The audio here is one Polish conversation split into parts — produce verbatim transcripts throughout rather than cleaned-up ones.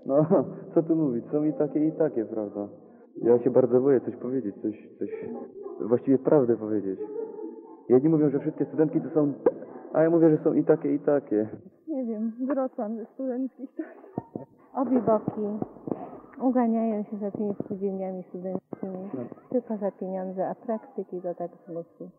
No, co tu mówić, są i takie, i takie, prawda? Ja się bardzo boję coś powiedzieć, coś, coś, właściwie prawdę powiedzieć. Jedni mówią, że wszystkie studentki to są, a ja mówię, że są i takie, i takie. Nie wiem, wracam ze studenckich. Obie boki uganiają się za tymi spółdzielniami studenckimi, tylko za pieniądze, a praktyki to tak z losu.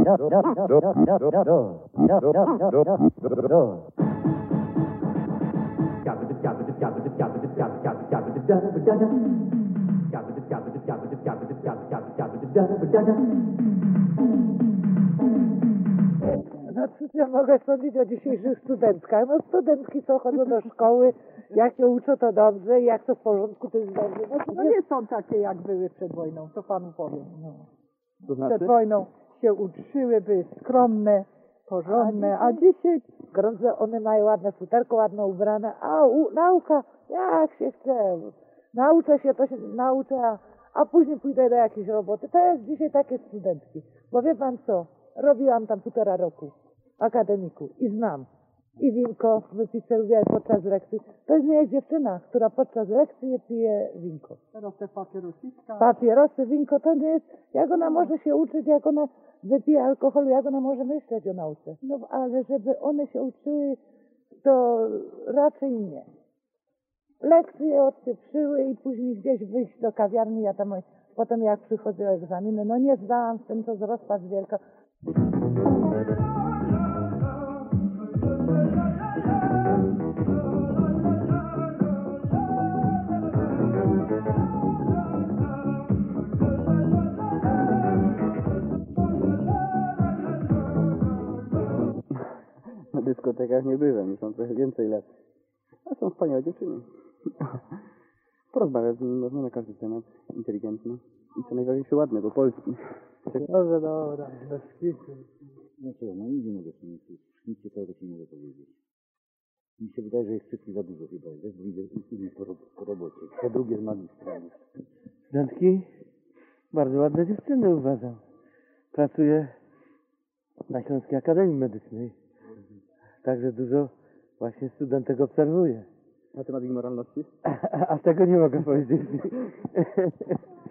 No cóż ja mogę sądzić o dzisiejszych studentkach? No studentki co chodzą do szkoły, jak się uczą to dobrze, jak to w porządku, to jest dobrze. No, to No nie nie są takie jak były przed wojną, to panu powiem. No. To znaczy? Przed wojną się uczyły, były skromne, porządne, a dzisiaj Grądze, one mają ładne futerko, ładno ubrane, a u, nauka, jak się chce. Nauczę się, to się nauczę, a, a później pójdę do jakiejś roboty. To jest dzisiaj takie studentki. Bo wie pan co, robiłam tam półtora roku w akademiku i znam. I winko wypiseruję podczas lekcji. To jest nie jest dziewczyna, która podczas lekcji pije winko. teraz te papierosiska. Papierosy, winko, to nie jest, jak ona może się uczyć, jak ona wypije alkoholu, jak ona może myśleć o nauce. No ale żeby one się uczyły, to raczej nie. Lekcje odpieprzyły i później gdzieś wyjść do kawiarni, ja tam potem jak przychodziły egzaminy, no nie zdałam z tym, to z rozpacz wielka. Na dyskotekach nie byłem, już mam trochę więcej lat. A są wspaniałe dziewczyny. Porozmawiać z nimi można na każdy temat, inteligentny i co najważniejsze ładne, bo polski. Dobrze, dobra, bez kitu. No co, no nic nie mogę ci nic, nic ciekawego ci nie mogę powiedzieć. Mi się wydaje, że jest wszystkich za dużo chyba, jest, bo idę idę po, ro- po robocie. Po drugie z magistra. Studentki, bardzo ładne dziewczyny uważam. Pracuję na Śląskiej Akademii Medycznej. Także dużo właśnie studentek obserwuję. Na temat ich moralności? A tego nie mogę powiedzieć.